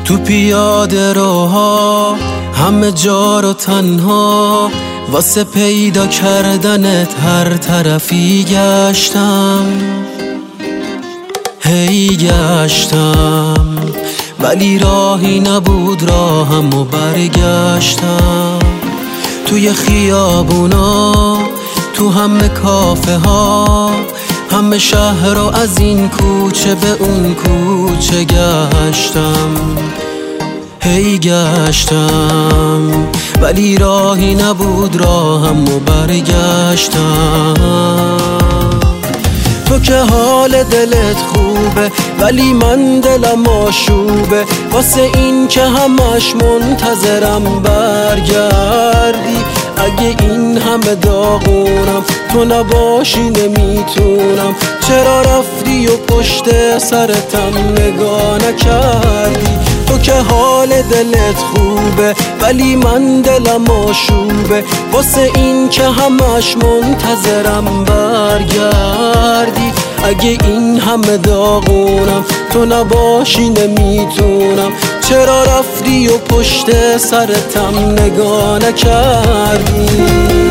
تو پیاده روها همه جا رو تنها واسه پیدا کردنت هر طرفی گشتم، هی گشتم ولی راهی نبود راهمو برگشتم. توی خیابونا، تو همه کافه ها، همه شهر رو از این کوچه به اون کوچه گشتم، هی گشتم ولی راهی نبود راهمو برگشتم. تو که حال دلت خوبه ولی من دلم آشوبه، واسه این که همش منتظرم برگردی. اگه این همه داغونم تو نباشی نمیتونم، چرا رفتی و پشت سرتم نگاه نکردی؟ تو که حال دلت خوبه ولی من دلم آشوبه، واسه این که همش منتظرم برگردی. اگه این همه داغونم تو نباشی نمیتونم، چرا رفتی و پشت سرتم نگاه نکردی؟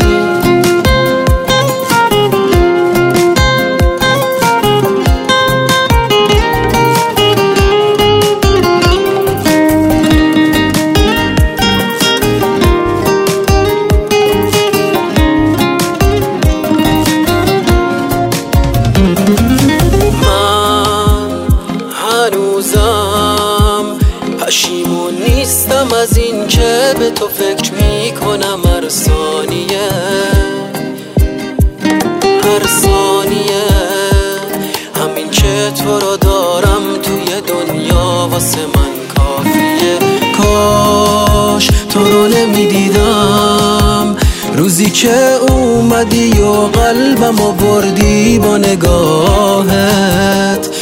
پشیمون نیستم از این که به تو فکر میکنم هر ثانیه، هر ثانیه. همین که تو رو دارم توی دنیا واسه من کافیه. کاش تو رو نمیدیدم روزی که اومدی و قلبمو بردی با نگاهت،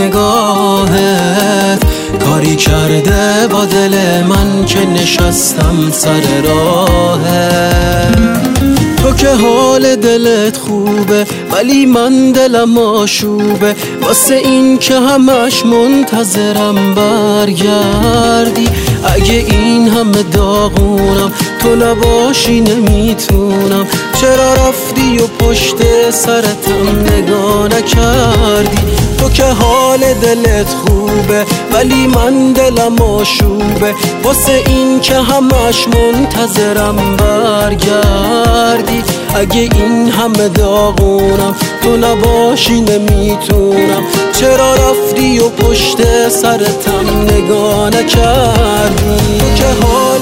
نگاهت کاری کرده با دل من که نشستم سر راهت. تو که حال دلت خوبه ولی من دلم آشوبه، واسه این که همش منتظرم برگردی. اگه این همه داغونم تو نباشی نمیتونم، چرا رفتی و پشت سرتم نگاه نکردی؟ تو که حال دلت خوبه ولی من دلم آشوبه، واسه این که همش منتظرم برگردی. اگه این همه داغونم تو نباشی نمیتونم، چرا رفتی و پشت سرتم نگاه نکردی؟ تو که حال